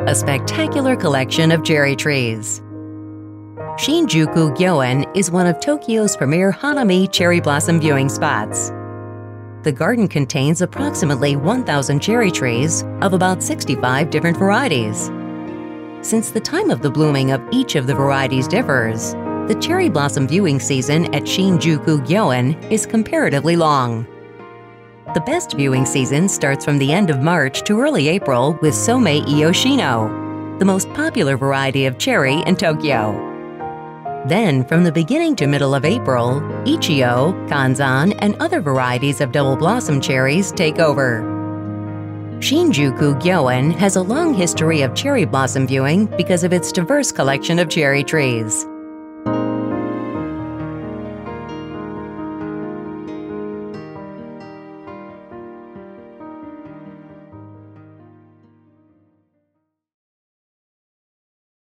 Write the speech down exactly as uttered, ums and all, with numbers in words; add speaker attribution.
Speaker 1: a spectacular collection of cherry trees. Shinjuku Gyoen is one of Tokyo's premier Hanami cherry blossom viewing spots. The garden contains approximately one thousand cherry trees of about sixty-five different varieties. Since the time of the blooming of each of the varieties differs, the cherry blossom viewing season at Shinjuku Gyoen is comparatively long. The best viewing season starts from the end of March to early April with Somei Iyoshino, the most popular variety of cherry in Tokyo. Then, from the beginning to middle of April, Ichiyo, Kanzan, and other varieties of double blossom cherries take over. Shinjuku Gyoen has a long history of cherry blossom viewing because of its diverse collection of cherry trees.